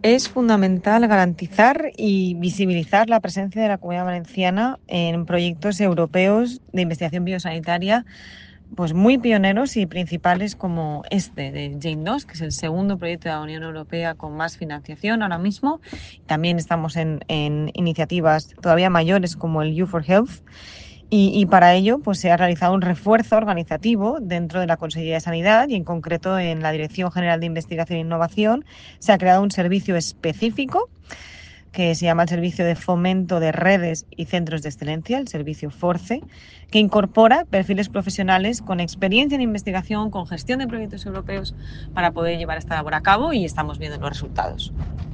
Es fundamental garantizar y visibilizar la presencia de la Comunidad Valenciana en proyectos europeos de investigación biosanitaria, pues muy pioneros y principales como este de JANE2, que es el segundo proyecto de la Unión Europea con más financiación ahora mismo. También estamos en iniciativas todavía mayores como el U4Health. Y para ello pues, se ha realizado un refuerzo organizativo dentro de la Consejería de Sanidad y en concreto en la Dirección General de Investigación e Innovación se ha creado un servicio específico que se llama el Servicio de Fomento de Redes y Centros de Excelencia, el servicio FORCE, que incorpora perfiles profesionales con experiencia en investigación, con gestión de proyectos europeos para poder llevar esta labor a cabo y estamos viendo los resultados.